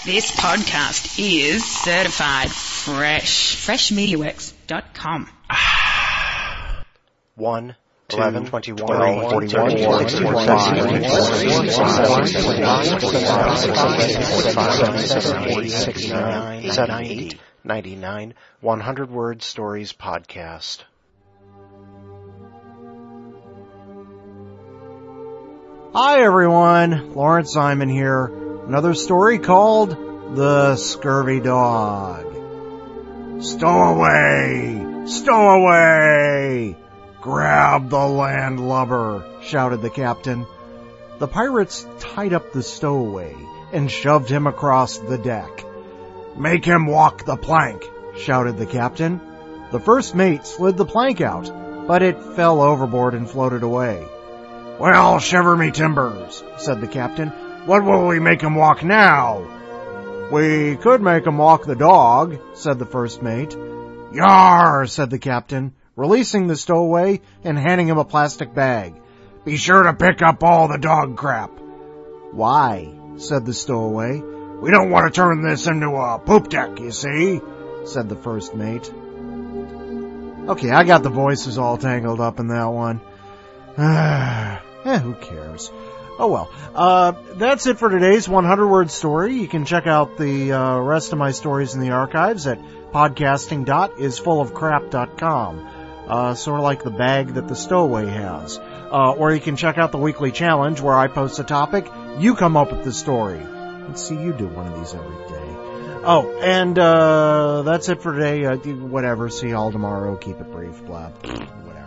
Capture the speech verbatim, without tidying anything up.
This podcast is certified fresh. fresh media works dot com. One, eleven, twenty-one, twelve, forty-one, sixty-one, sixty-nine, seventy-eight, ninety-nine, one hundred Word Stories Podcast. Hi everyone, Lawrence Simon here. Another story called The Scurvy Dog. Stow away! Stow away! Grab the landlubber, shouted the captain. The pirates tied up the stowaway and shoved him across the deck. Make him walk the plank, shouted the captain. The first mate slid the plank out, but it fell overboard and floated away. Well, shiver me timbers, said the captain. What will we make him walk now? We could make him walk the dog, said the first mate. Yar, said the captain, releasing the stowaway and handing him a plastic bag. Be sure to pick up all the dog crap. Why, said the stowaway. We don't want to turn this into a poop deck, you see, said the first mate. Okay, I got the voices all tangled up in that one. eh, who cares? Oh well. Uh, that's it for today's one hundred word story. You can check out the uh, rest of my stories in the archives at podcasting dot is full of crap dot com. Uh, sort of like the bag that the stowaway has. Uh, or you can check out the weekly challenge where I post a topic, you come up with the story. Let's see you do one of these every day. Oh, and uh, that's it for today. Uh, whatever. See y'all tomorrow. Keep it brief. Blah. Whatever.